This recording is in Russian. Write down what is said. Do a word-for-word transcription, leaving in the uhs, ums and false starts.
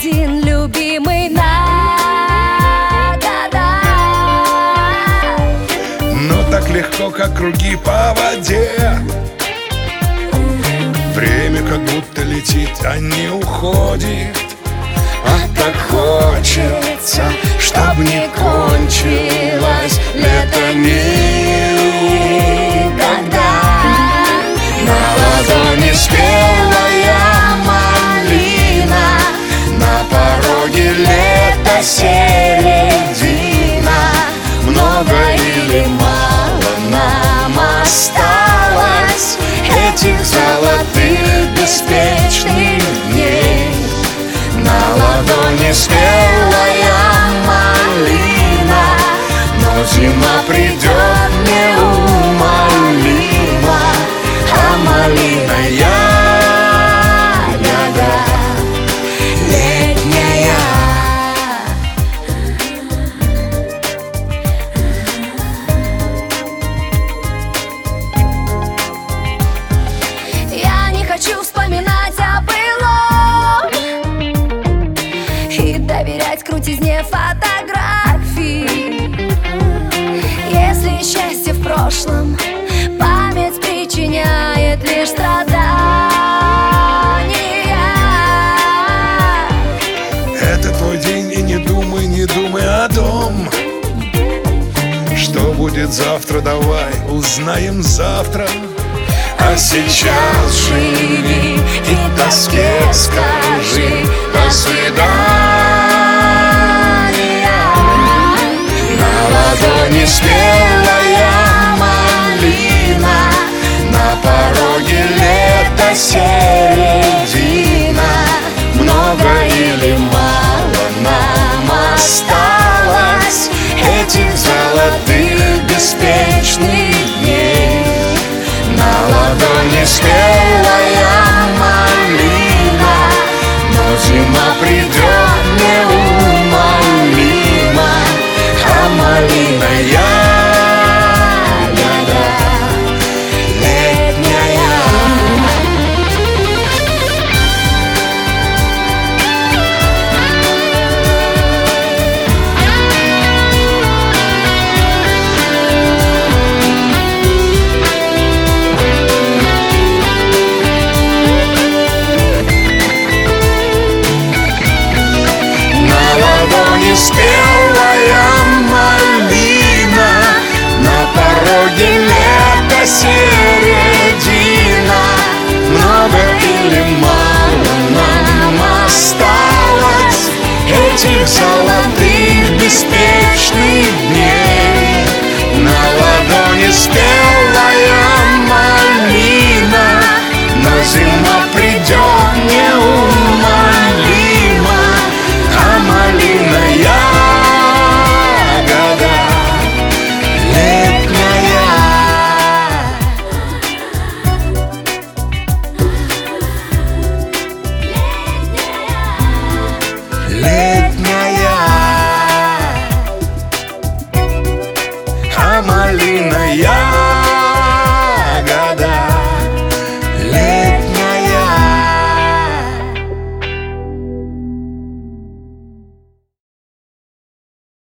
один любимый на года. Но так легко, как круги по воде. Время как будто летит, а не уходит. А так хочется, чтоб не кончилось лето никогда. На ладони спелая малина, на пороге лета середина. Много или мало нам осталось этих золотых беспечных дней. На ладони спелая малина, но зима придет неумолимо, а малина ягода летняя. Я не хочу вспоминать о былом и доверять крутизне фотографий. Если счастье в прошлом, память причиняет лишь страдания. Это твой день, и не думай, не думай о том, что будет завтра, давай узнаем завтра. А сейчас живи и тоске скажи до свидания. На ладони спелая малина, на пороге лета середина. Много или мало нам осталось этих золотых беспечных дней. На ладони спелая